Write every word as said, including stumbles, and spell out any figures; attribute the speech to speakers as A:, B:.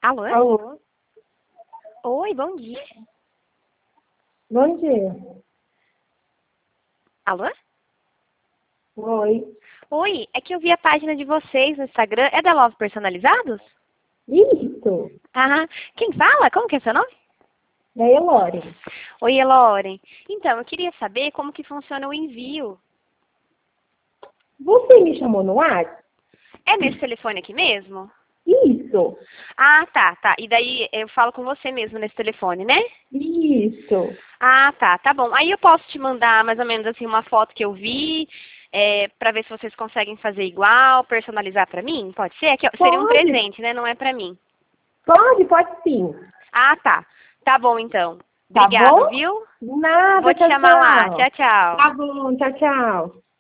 A: Alô?
B: Alô?
A: Oi, bom dia.
B: Bom dia.
A: Alô?
B: Oi.
A: Oi, é que eu vi a página de vocês no Instagram. É da Love Personalizados?
B: Isso.
A: Ah, quem fala? Como que é seu nome?
B: E aí, Lore?
A: Oi, Eloren. Então, eu queria saber como que funciona o envio.
B: Você me chamou no WhatsApp?
A: É nesse telefone aqui mesmo?
B: Isso.
A: Ah, tá, tá. E daí eu falo com você mesmo nesse telefone, né?
B: Isso.
A: Ah, tá, tá bom. Aí eu posso te mandar mais ou menos assim uma foto que eu vi, é, para ver se vocês conseguem fazer igual, personalizar pra mim? Pode ser? É que seria um
B: Pode.
A: presente, né? Não é pra mim.
B: Pode, pode sim.
A: Ah, tá. Tá bom então.
B: Tá
A: Obrigado,
B: bom?
A: viu? Vou
B: Nada,
A: te
B: tchau,
A: chamar lá.
B: tchau.
A: Tchau, tchau.
B: Tá bom, tchau, tchau.